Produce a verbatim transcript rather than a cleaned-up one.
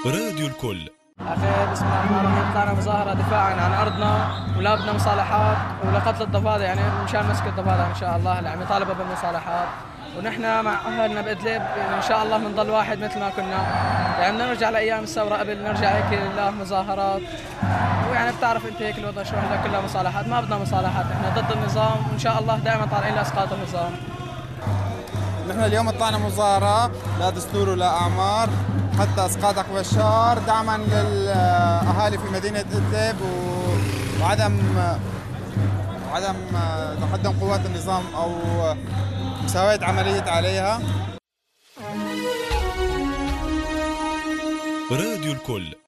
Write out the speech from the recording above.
راديو الكل. أخي بسم الله الرحمن الرحيم، طلعنا مظاهرة دفاعا عن أرضنا ولا بدنا مصالحات ولقتل الضفادع، يعني مشان مسك الضفادع إن شاء الله، اللي عم يطالبوا بالمصالحات. ونحن مع أهلنا بإدلب يعني إن شاء الله بنضل واحد مثل ما كنا، يعني بدنا نرجع لأيام الثورة قبل، نرجع هيك لله مظاهرات. ويعني بتعرف أنت هيك الوضع شو، هلا كلها مصالحات، ما بدنا مصالحات، إحنا ضد النظام وإن شاء الله دائما طالعين لإسقاط النظام. نحن اليوم طلعنا مظاهرة لا دستور ولا أعمار حتى إسقاط عقب بشار، دعما للأهالي في مدينة إدلب وعدم وعدم تقدم قوات النظام أو مساواة عملية عليها. راديو الكل.